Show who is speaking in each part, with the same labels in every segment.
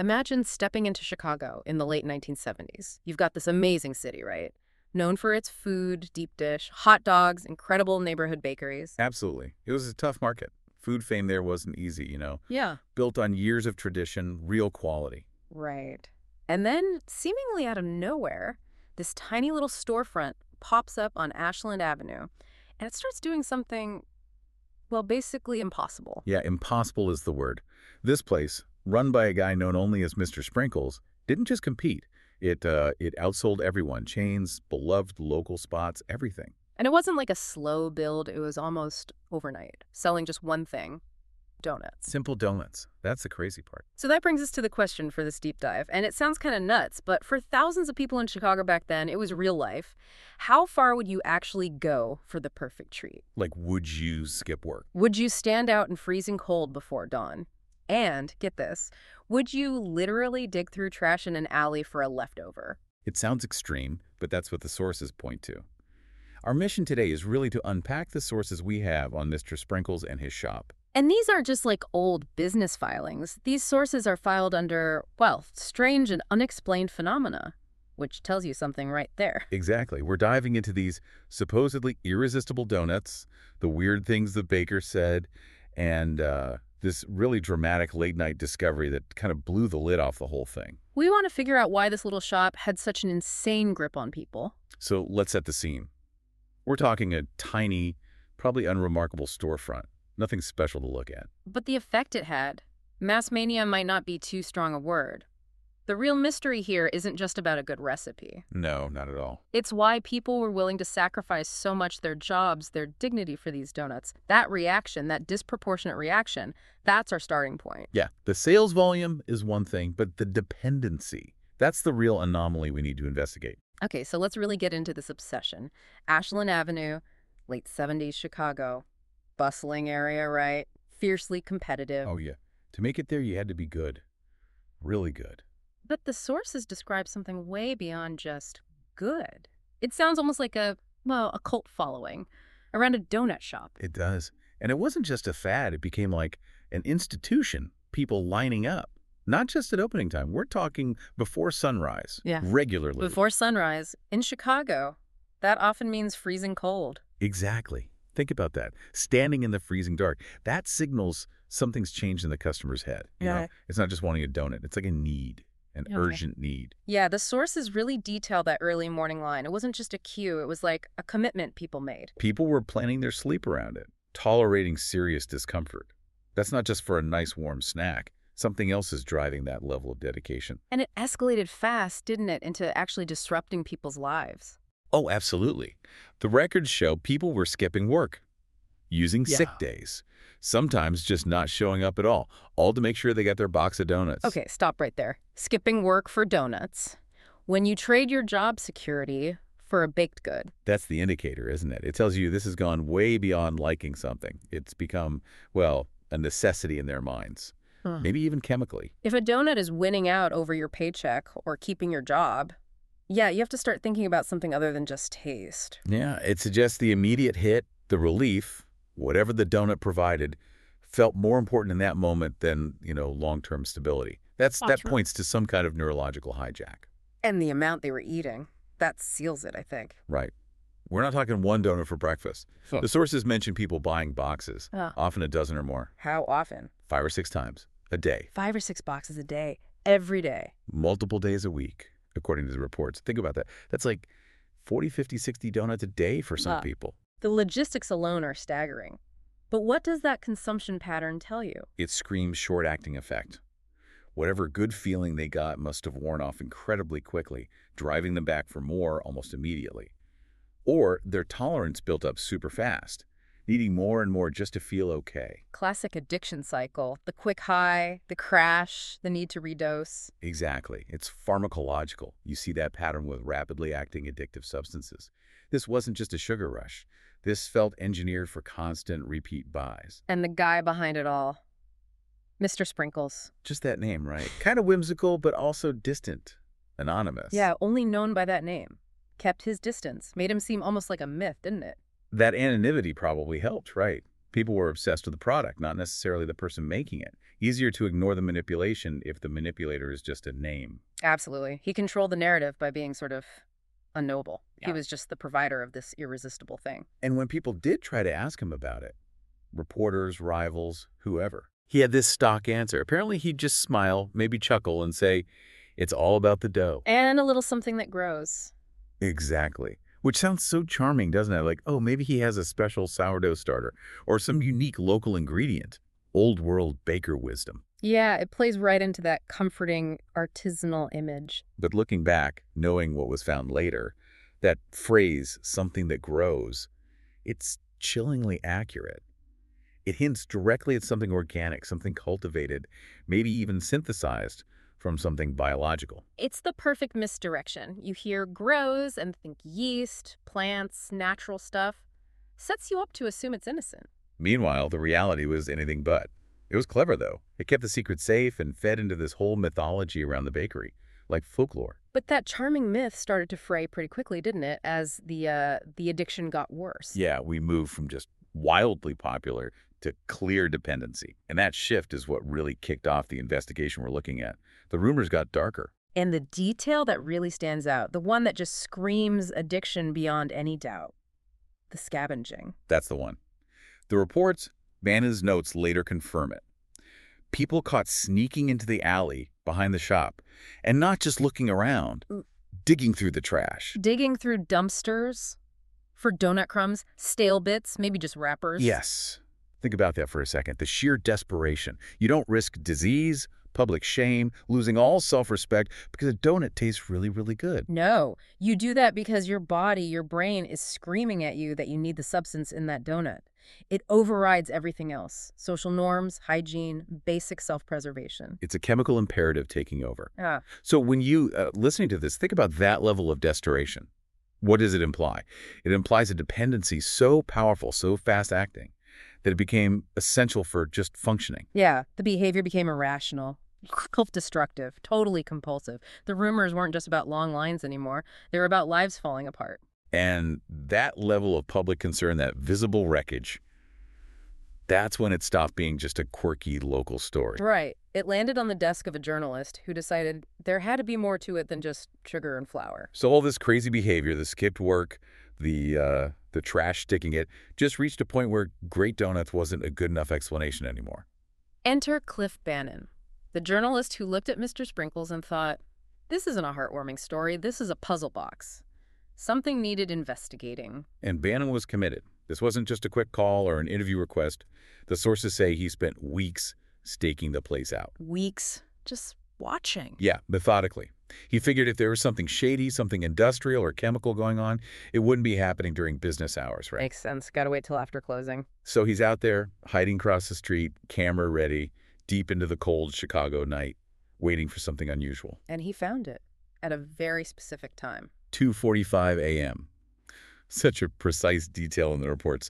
Speaker 1: Imagine stepping into Chicago in the late 1970s. You've got this amazing city, right? Known for its food, deep dish, hot dogs, incredible neighborhood bakeries.
Speaker 2: Absolutely. It was a tough market. Food fame there wasn't easy.
Speaker 1: Yeah.
Speaker 2: Built on years of tradition, real quality.
Speaker 1: Right. And then, seemingly out of nowhere, this tiny little storefront pops up on Ashland Avenue, and it starts doing something, well, basically impossible.
Speaker 2: Yeah, impossible is the word. This place, run by a guy known only as Mr. Sprinkles, didn't just compete. It outsold everyone. Chains, beloved local spots, everything.
Speaker 1: And it wasn't like a slow build, it was almost overnight, selling just one thing: donuts.
Speaker 2: Simple donuts. That's the crazy part.
Speaker 1: So that brings us to the question for this deep dive. And it sounds kind of nuts, but for thousands of people in Chicago back then, it was real life. How far would you actually go for the perfect treat?
Speaker 2: Like, would you skip work?
Speaker 1: Would you stand out in freezing cold before dawn? And, get this, would you literally dig through trash in an alley for a leftover?
Speaker 2: It sounds extreme, but that's what the sources point to. Our mission today is really to unpack the sources we have on Mr. Sprinkles and his shop.
Speaker 1: And these aren't just like old business filings. These sources are filed under, well, strange and unexplained phenomena, which tells you something right there.
Speaker 2: Exactly. We're diving into these supposedly irresistible donuts, the weird things the baker said, and this really dramatic late-night discovery that kind of blew the lid off the whole thing.
Speaker 1: We want to figure out why this little shop had such an insane grip on people.
Speaker 2: So let's set the scene. We're talking a tiny, probably unremarkable storefront. Nothing special to look at.
Speaker 1: But the effect it had, mass mania might not be too strong a word. The real mystery here isn't just about a good recipe.
Speaker 2: No, not at all.
Speaker 1: It's why people were willing to sacrifice so much their jobs, their dignity for these donuts. That reaction, that disproportionate reaction, that's our starting point.
Speaker 2: Yeah, the sales volume is one thing, but the dependency, that's the real anomaly we need to investigate.
Speaker 1: Okay, so let's really get into this obsession. Ashland Avenue, late 70s Chicago. Bustling area, right? Fiercely competitive.
Speaker 2: Oh, yeah. To make it there, you had to be good. Really good.
Speaker 1: But the sources describe something way beyond just good. It sounds almost like a cult following around a donut shop.
Speaker 2: It does. And it wasn't just a fad. It became like an institution, people lining up. Not just at opening time. We're talking before sunrise.
Speaker 1: Yeah.
Speaker 2: Regularly.
Speaker 1: Before sunrise. In Chicago, that often means freezing cold.
Speaker 2: Exactly. Think about that. Standing in the freezing dark. That signals something's changed in the customer's head. You know? It's not just wanting a donut. It's like a need, an urgent need.
Speaker 1: Yeah, the sources really detail that early morning line. It wasn't just a queue. It was like a commitment people made.
Speaker 2: People were planning their sleep around it, tolerating serious discomfort. That's not just for a nice warm snack. Something else is driving that level of dedication.
Speaker 1: And it escalated fast, didn't it, into actually disrupting people's lives.
Speaker 2: Oh, absolutely. The records show people were skipping work, using sick days, sometimes just not showing up at all to make sure they got their box of donuts.
Speaker 1: Okay, stop right there. Skipping work for donuts. When you trade your job security for a baked good.
Speaker 2: That's the indicator, isn't it? It tells you this has gone way beyond liking something. It's become, well, a necessity in their minds, maybe even chemically.
Speaker 1: If a donut is winning out over your paycheck or keeping your job, yeah, you have to start thinking about something other than just taste.
Speaker 2: Yeah, it suggests the immediate hit, the relief, whatever the donut provided, felt more important in that moment than, long-term stability. That points to some kind of neurological hijack.
Speaker 1: And the amount they were eating, that seals it, I think.
Speaker 2: Right. We're not talking one donut for breakfast. The sources mention people buying boxes, often a dozen or more.
Speaker 1: How often?
Speaker 2: 5 or 6 times a day.
Speaker 1: 5 or 6 boxes a day, every day.
Speaker 2: Multiple days a week. According to the reports. Think about that. That's like 40, 50, 60 donuts a day for some people.
Speaker 1: The logistics alone are staggering. But what does that consumption pattern tell you?
Speaker 2: It screams short-acting effect. Whatever good feeling they got must have worn off incredibly quickly, driving them back for more almost immediately. Or their tolerance built up super fast, needing more and more just to feel okay.
Speaker 1: Classic addiction cycle. The quick high, the crash, the need to redose.
Speaker 2: Exactly. It's pharmacological. You see that pattern with rapidly acting addictive substances. This wasn't just a sugar rush. This felt engineered for constant repeat buys.
Speaker 1: And the guy behind it all, Mr. Sprinkles.
Speaker 2: Just that name, right? Kind of whimsical, but also distant, anonymous.
Speaker 1: Yeah, only known by that name. Kept his distance. Made him seem almost like a myth, didn't it?
Speaker 2: That anonymity probably helped, right? People were obsessed with the product, not necessarily the person making it. Easier to ignore the manipulation if the manipulator is just a name.
Speaker 1: Absolutely. He controlled the narrative by being sort of unknowable. He
Speaker 2: Yeah.
Speaker 1: was just the provider of this irresistible thing.
Speaker 2: And when people did try to ask him about it, reporters, rivals, whoever, he had this stock answer. Apparently he'd just smile, maybe chuckle, and say, "It's all about the dough."
Speaker 1: And a little something that grows.
Speaker 2: Exactly. Which sounds so charming, doesn't it? Like, oh, maybe he has a special sourdough starter or some unique local ingredient. Old world baker wisdom.
Speaker 1: Yeah, it plays right into that comforting artisanal image.
Speaker 2: But looking back, knowing what was found later, that phrase, something that grows, it's chillingly accurate. It hints directly at something organic, something cultivated, maybe even synthesized from something biological.
Speaker 1: It's the perfect misdirection. You hear grows and think yeast, plants, natural stuff. Sets you up to assume it's innocent.
Speaker 2: Meanwhile, the reality was anything but. It was clever, though. It kept the secret safe and fed into this whole mythology around the bakery, like folklore.
Speaker 1: But that charming myth started to fray pretty quickly, didn't it, as the addiction got worse?
Speaker 2: Yeah, we moved from just wildly popular to clear dependency. And that shift is what really kicked off the investigation we're looking at. The rumors got darker.
Speaker 1: And the detail that really stands out, the one that just screams addiction beyond any doubt, the scavenging.
Speaker 2: That's the one. The reports, Bannon's notes later confirm it. People caught sneaking into the alley behind the shop, and not just looking around, digging through the trash.
Speaker 1: Digging through dumpsters for donut crumbs, stale bits, maybe just wrappers.
Speaker 2: Yes. Think about that for a second. The sheer desperation. You don't risk disease, public shame, losing all self-respect because a donut tastes really, really good.
Speaker 1: No, you do that because your body, your brain is screaming at you that you need the substance in that donut. It overrides everything else. Social norms, hygiene, basic self-preservation.
Speaker 2: It's a chemical imperative taking over.
Speaker 1: Ah,
Speaker 2: So when you, listening to this, think about that level of desperation. What does it imply? It implies a dependency so powerful, so fast-acting, that it became essential for just functioning.
Speaker 1: yeah, the behavior became irrational, self-destructive, totally compulsive. The rumors weren't just about long lines anymore. They were about lives falling apart.
Speaker 2: And that level of public concern, that visible wreckage, that's when it stopped being just a quirky local story.
Speaker 1: Right. It landed on the desk of a journalist who decided there had to be more to it than just sugar and flour.
Speaker 2: So all this crazy behavior, the skipped work, the trash sticking it, just reached a point where great donuts wasn't a good enough explanation anymore.
Speaker 1: Enter Cliff Bannon, the journalist who looked at Mr. Sprinkles and thought, this isn't a heartwarming story, this is a puzzle box. Something needed investigating.
Speaker 2: And Bannon was committed. This wasn't just a quick call or an interview request. The sources say he spent weeks staking the place out.
Speaker 1: Weeks just watching.
Speaker 2: Yeah, methodically. He figured if there was something shady, something industrial or chemical going on, it wouldn't be happening during business hours, right?
Speaker 1: Makes sense. Gotta wait till after closing.
Speaker 2: So he's out there, hiding across the street, camera ready, deep into the cold Chicago night, waiting for something unusual.
Speaker 1: And he found it at a very specific time.
Speaker 2: 2:45 a.m. Such a precise detail in the reports.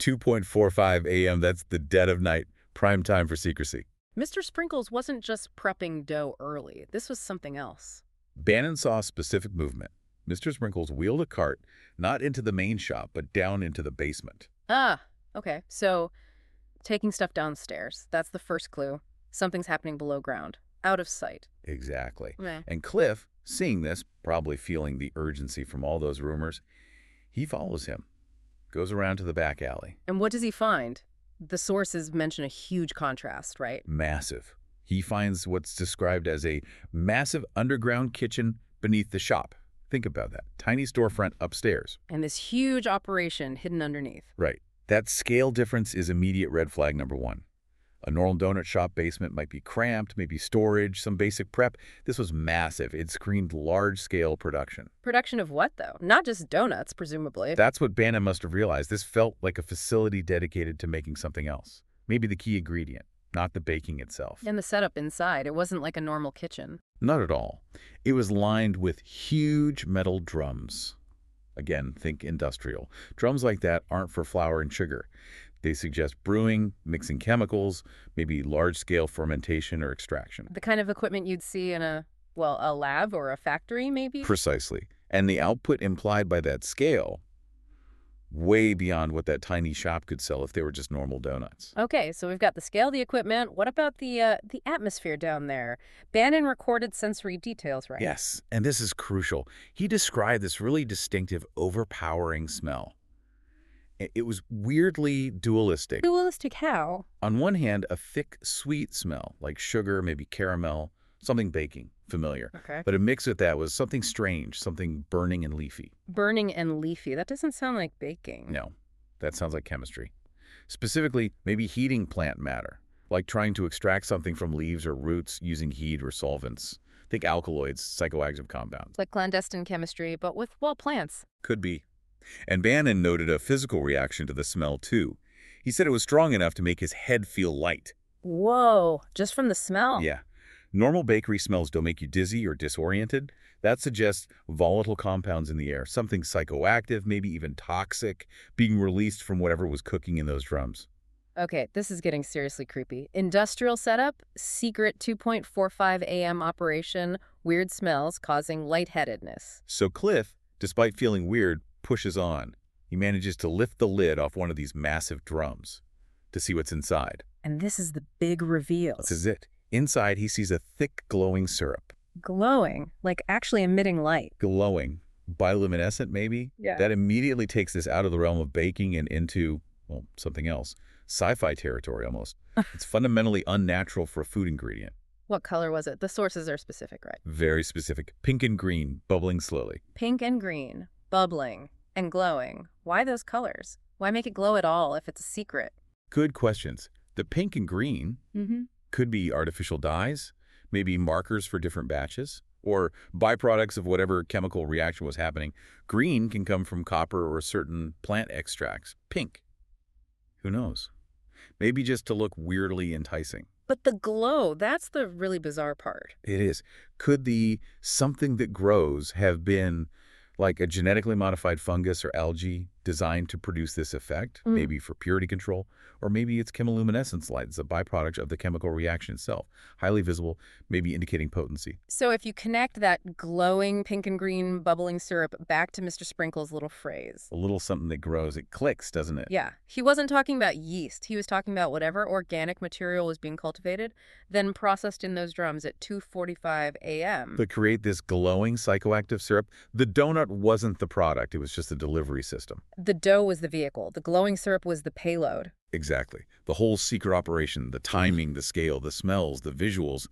Speaker 2: 2:45 a.m., that's the dead of night, prime time for secrecy.
Speaker 1: Mr. Sprinkles wasn't just prepping dough early. This was something else.
Speaker 2: Bannon saw a specific movement. Mr. Sprinkles wheeled a cart, not into the main shop, but down into the basement.
Speaker 1: Ah, okay. So, taking stuff downstairs. That's the first clue. Something's happening below ground. Out of sight.
Speaker 2: Exactly.
Speaker 1: Meh.
Speaker 2: And Cliff, seeing this, probably feeling the urgency from all those rumors, he follows him, goes around to the back alley.
Speaker 1: And what does he find? The sources mention a huge contrast, right?
Speaker 2: Massive. He finds what's described as a massive underground kitchen beneath the shop. Think about that. Tiny storefront upstairs.
Speaker 1: And this huge operation hidden underneath.
Speaker 2: Right. That scale difference is immediate red flag number one. A normal donut shop basement might be cramped, maybe storage, some basic prep. This was massive. It screamed large-scale production.
Speaker 1: Production of what, though? Not just donuts, presumably.
Speaker 2: That's what Bannon must have realized. This felt like a facility dedicated to making something else. Maybe the key ingredient, not the baking itself.
Speaker 1: And the setup inside. It wasn't like a normal kitchen.
Speaker 2: Not at all. It was lined with huge metal drums. Again, think industrial. Drums like that aren't for flour and sugar. They suggest brewing, mixing chemicals, maybe large-scale fermentation or extraction.
Speaker 1: The kind of equipment you'd see in a lab or a factory, maybe?
Speaker 2: Precisely. And the output implied by that scale, way beyond what that tiny shop could sell if they were just normal donuts.
Speaker 1: Okay, so we've got the scale, the equipment. What about the atmosphere down there? Bannon recorded sensory details, right?
Speaker 2: Yes, and this is crucial. He described this really distinctive, overpowering smell. It was weirdly dualistic.
Speaker 1: Dualistic how?
Speaker 2: On one hand, a thick, sweet smell, like sugar, maybe caramel, something baking, familiar.
Speaker 1: Okay.
Speaker 2: But a mix with that was something strange, something burning and leafy.
Speaker 1: Burning and leafy. That doesn't sound like baking.
Speaker 2: No, that sounds like chemistry. Specifically, maybe heating plant matter, like trying to extract something from leaves or roots using heat or solvents. Think alkaloids, psychoactive compounds.
Speaker 1: Like clandestine chemistry, but with, well, plants.
Speaker 2: Could be. And Bannon noted a physical reaction to the smell, too. He said it was strong enough to make his head feel light.
Speaker 1: Whoa, just from the smell?
Speaker 2: Yeah. Normal bakery smells don't make you dizzy or disoriented. That suggests volatile compounds in the air, something psychoactive, maybe even toxic, being released from whatever was cooking in those drums.
Speaker 1: Okay, this is getting seriously creepy. Industrial setup, secret 2.45 a.m. operation, weird smells causing lightheadedness.
Speaker 2: So Cliff, despite feeling weird, pushes on. He manages to lift the lid off one of these massive drums to see what's inside.
Speaker 1: And this is the big reveal.
Speaker 2: This is it. Inside, he sees a thick, glowing syrup.
Speaker 1: Glowing, like actually emitting light.
Speaker 2: Glowing. Bioluminescent, maybe?
Speaker 1: Yeah.
Speaker 2: That immediately takes this out of the realm of baking and into, well, something else. Sci-fi territory, almost. It's fundamentally unnatural for a food ingredient.
Speaker 1: What color was it? The sources are specific, right?
Speaker 2: Very specific. Pink and green, bubbling slowly.
Speaker 1: Pink and green, bubbling, and glowing. Why those colors? Why make it glow at all if it's a secret?
Speaker 2: Good questions. The pink and green could be artificial dyes, maybe markers for different batches, or byproducts of whatever chemical reaction was happening. Green can come from copper or certain plant extracts. Pink. Who knows? Maybe just to look weirdly enticing.
Speaker 1: But the glow, that's the really bizarre part.
Speaker 2: It is. Could the something that grows have been like a genetically modified fungus or algae designed to produce this effect, maybe for purity control? Or maybe it's chemiluminescence light. It's a byproduct of the chemical reaction itself. Highly visible, maybe indicating potency.
Speaker 1: So if you connect that glowing pink and green bubbling syrup back to Mr. Sprinkle's little phrase.
Speaker 2: A little something that grows, it clicks, doesn't it?
Speaker 1: Yeah. He wasn't talking about yeast. He was talking about whatever organic material was being cultivated, then processed in those drums at 2:45 a.m.
Speaker 2: To create this glowing psychoactive syrup, the donut wasn't the product. It was just a delivery system.
Speaker 1: The dough was the vehicle. The glowing syrup was the payload.
Speaker 2: Exactly. The whole secret operation, the timing, the scale, the smells, the visuals,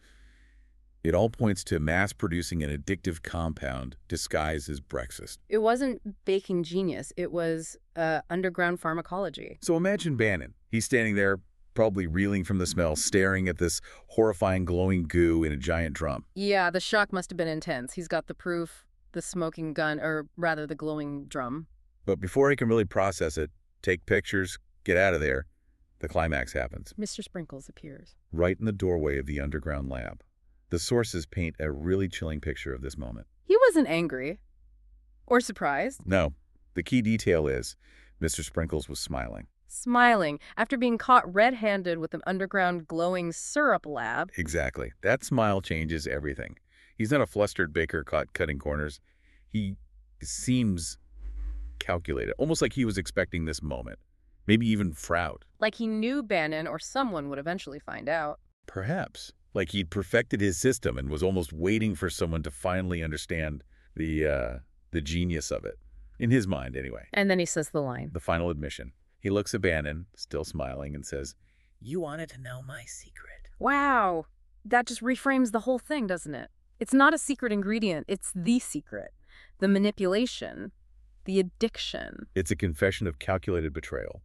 Speaker 2: it all points to mass-producing an addictive compound disguised as breakfast.
Speaker 1: It wasn't baking genius. It was underground pharmacology.
Speaker 2: So imagine Bannon. He's standing there, probably reeling from the smell, staring at this horrifying glowing goo in a giant drum.
Speaker 1: Yeah, the shock must have been intense. He's got the proof, the smoking gun, or rather the glowing drum.
Speaker 2: But before he can really process it, take pictures, get out of there, the climax happens.
Speaker 1: Mr. Sprinkles appears.
Speaker 2: Right in the doorway of the underground lab. The sources paint a really chilling picture of this moment.
Speaker 1: He wasn't angry. Or surprised.
Speaker 2: No, the key detail is Mr. Sprinkles was smiling.
Speaker 1: Smiling after being caught red-handed with an underground glowing syrup lab.
Speaker 2: Exactly. That smile changes everything. He's not a flustered baker caught cutting corners. He seems calculated, almost like he was expecting this moment. Maybe even proud.
Speaker 1: Like he knew Bannon or someone would eventually find out.
Speaker 2: Perhaps. Like he'd perfected his system and was almost waiting for someone to finally understand the genius of it. In his mind, anyway.
Speaker 1: And then he says the line.
Speaker 2: The final admission. He looks at Bannon, still smiling, and says, "You wanted to know my secret."
Speaker 1: Wow. That just reframes the whole thing, doesn't it? It's not a secret ingredient. It's the secret. The manipulation. The addiction.
Speaker 2: It's a confession of calculated betrayal.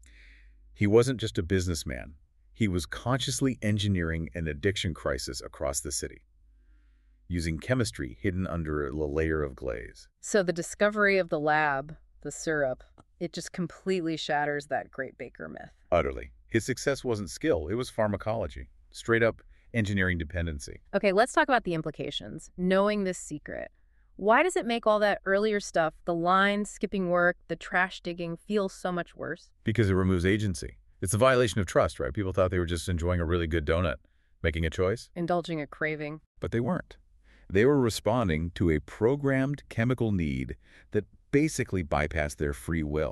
Speaker 2: He wasn't just a businessman. He was consciously engineering an addiction crisis across the city, using chemistry hidden under a layer of glaze.
Speaker 1: So the discovery of the lab, the syrup, it just completely shatters that great baker myth.
Speaker 2: Utterly. His success wasn't skill, it was pharmacology. Straight up engineering dependency.
Speaker 1: Okay, let's talk about the implications. Knowing this secret. Why does it make all that earlier stuff, the line, skipping work, the trash digging, feel so much worse?
Speaker 2: Because it removes agency. It's a violation of trust, right? People thought they were just enjoying a really good donut, making a choice.
Speaker 1: Indulging a craving.
Speaker 2: But they weren't. They were responding to a programmed chemical need that basically bypassed their free will.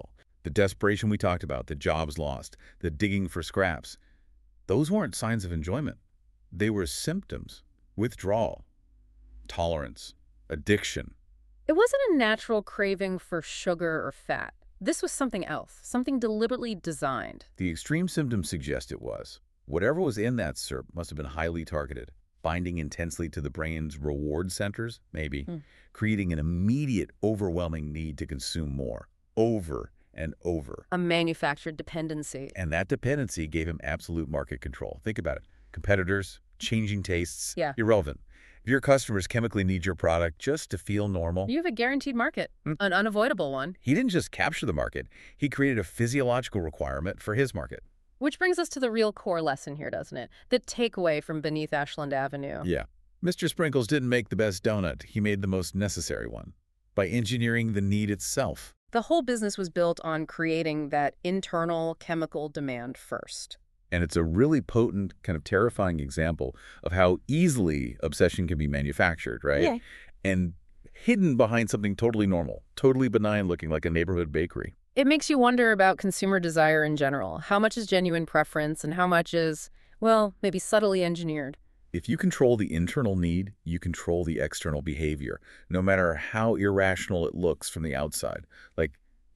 Speaker 2: The desperation we talked about, the jobs lost, the digging for scraps, those weren't signs of enjoyment. They were symptoms. Withdrawal, tolerance, addiction.
Speaker 1: It wasn't a natural craving for sugar or fat. This was something else, something deliberately designed.
Speaker 2: The extreme symptoms suggest it was. Whatever was in that syrup must have been highly targeted, binding intensely to the brain's reward centers, maybe, creating an immediate, overwhelming need to consume more, over and over.
Speaker 1: A manufactured dependency.
Speaker 2: And that dependency gave him absolute market control. Think about it. Competitors, changing tastes,
Speaker 1: Yeah.
Speaker 2: irrelevant. If your customers chemically need your product just to feel normal,
Speaker 1: You have a guaranteed market, an unavoidable one.
Speaker 2: he didn't just capture the market, he created a physiological requirement for his market.
Speaker 1: Which brings us to the real core lesson here, doesn't it? The takeaway from Beneath Ashland Avenue.
Speaker 2: Yeah. Mr. Sprinkles didn't make the best donut. He made the most necessary one by engineering the need itself.
Speaker 1: The whole business was built on creating that internal chemical demand first.
Speaker 2: And it's a really potent, kind of terrifying example of how easily obsession can be manufactured, right?
Speaker 1: Yeah.
Speaker 2: And hidden behind something totally normal, totally benign looking like a neighborhood bakery.
Speaker 1: It makes you wonder about consumer desire in general. How much is genuine preference and how much is, well, maybe subtly engineered?
Speaker 2: If you control the internal need, you control the external behavior, no matter how irrational it looks from the outside. Like,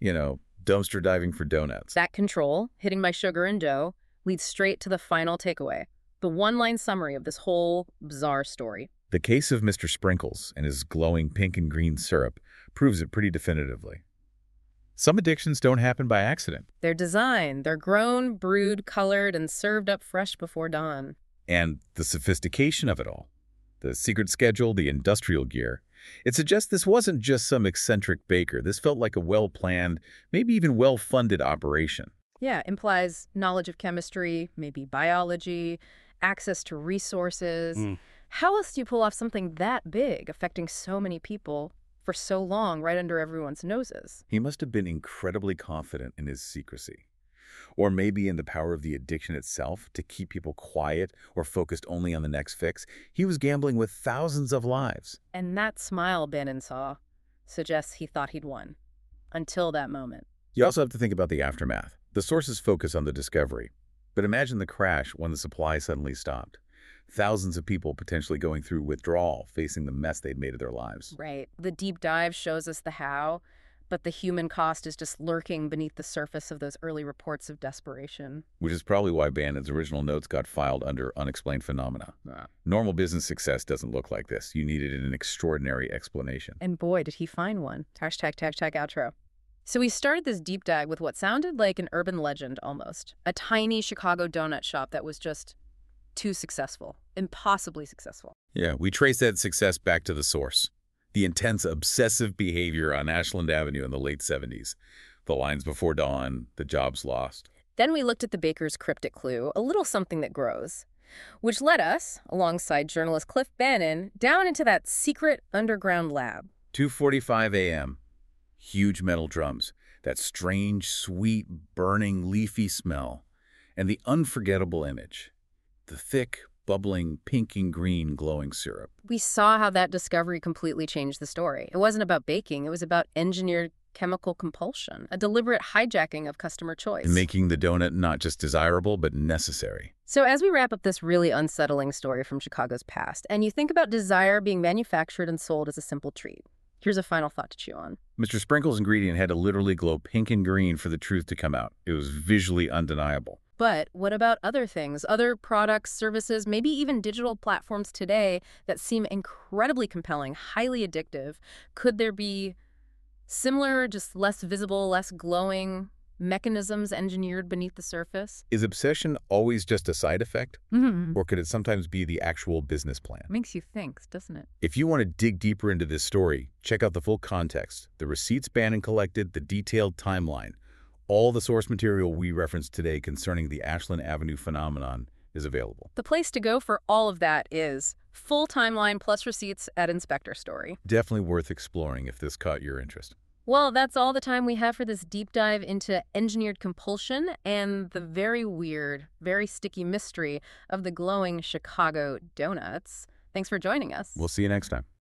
Speaker 2: dumpster diving for donuts.
Speaker 1: That control, hitting my sugar and dough, leads straight to the final takeaway, the one-line summary of this whole bizarre story.
Speaker 2: The case of Mr. Sprinkles and his glowing pink and green syrup proves it pretty definitively. Some addictions don't happen by accident.
Speaker 1: They're designed, they're grown, brewed, colored, and served up fresh before dawn.
Speaker 2: And the sophistication of it all, the secret schedule, the industrial gear, it suggests this wasn't just some eccentric baker. This felt like a well-planned, maybe even well-funded operation.
Speaker 1: Yeah, implies knowledge of chemistry, maybe biology, access to resources. How else do you pull off something that big, affecting so many people for so long, right under everyone's noses?
Speaker 2: He must have been incredibly confident in his secrecy. Or maybe in the power of the addiction itself to keep people quiet or focused only on the next fix. He was gambling with thousands of lives.
Speaker 1: And that smile Bannon saw suggests he thought he'd won. Until that moment.
Speaker 2: You also have to think about the aftermath. The sources focus on the discovery. But imagine the crash when the supply suddenly stopped. Thousands of people potentially going through withdrawal, facing the mess they'd made of their lives.
Speaker 1: Right. The deep dive shows us the how, but the human cost is just lurking beneath the surface of those early reports of desperation.
Speaker 2: Which is probably why Bannon's original notes got filed under unexplained phenomena. Normal business success doesn't look like this. You needed an extraordinary explanation.
Speaker 1: And boy, did he find one. Hashtag outro. So we started this deep dive with what sounded like an urban legend almost. A tiny Chicago donut shop that was just too successful. Impossibly successful.
Speaker 2: Yeah, we trace that success back to the source. The intense, obsessive behavior on Ashland Avenue in the late 70s. The lines before dawn, the jobs lost.
Speaker 1: Then we looked at the baker's cryptic clue, a little something that grows, which led us, alongside journalist Cliff Bannon, down into that secret underground lab.
Speaker 2: 2:45 a.m. Huge metal drums, that strange, sweet, burning, leafy smell, and the unforgettable image. The thick, bubbling, pink and green glowing syrup.
Speaker 1: We saw how that discovery completely changed the story. It wasn't about baking, it was about engineered chemical compulsion, a deliberate hijacking of customer choice.
Speaker 2: And making the donut not just desirable, but necessary.
Speaker 1: So as we wrap up this really unsettling story from Chicago's past, and you think about desire being manufactured and sold as a simple treat, here's a final thought to chew on.
Speaker 2: Mr. Sprinkle's ingredient had to literally glow pink and green for the truth to come out. It was visually undeniable.
Speaker 1: But what about other things, other products, services, maybe even digital platforms today that seem incredibly compelling, highly addictive? Could there be similar, just less visible, less glowing mechanisms engineered beneath the surface?
Speaker 2: Is obsession always just a side effect?
Speaker 1: Mm-hmm.
Speaker 2: Or could it sometimes be the actual business plan?
Speaker 1: Makes you think, doesn't it?
Speaker 2: If you want to dig deeper into this story, check out the full context, the receipts Bannon collected, the detailed timeline. All the source material we referenced today concerning the Ashland Avenue phenomenon is available.
Speaker 1: The place to go for all of that is full timeline plus receipts at Inspector Story.
Speaker 2: Definitely worth exploring if this caught your interest.
Speaker 1: Well, that's all the time we have for this deep dive into engineered compulsion and the very weird, very sticky mystery of the glowing Chicago donuts. Thanks for joining us.
Speaker 2: We'll see you next time.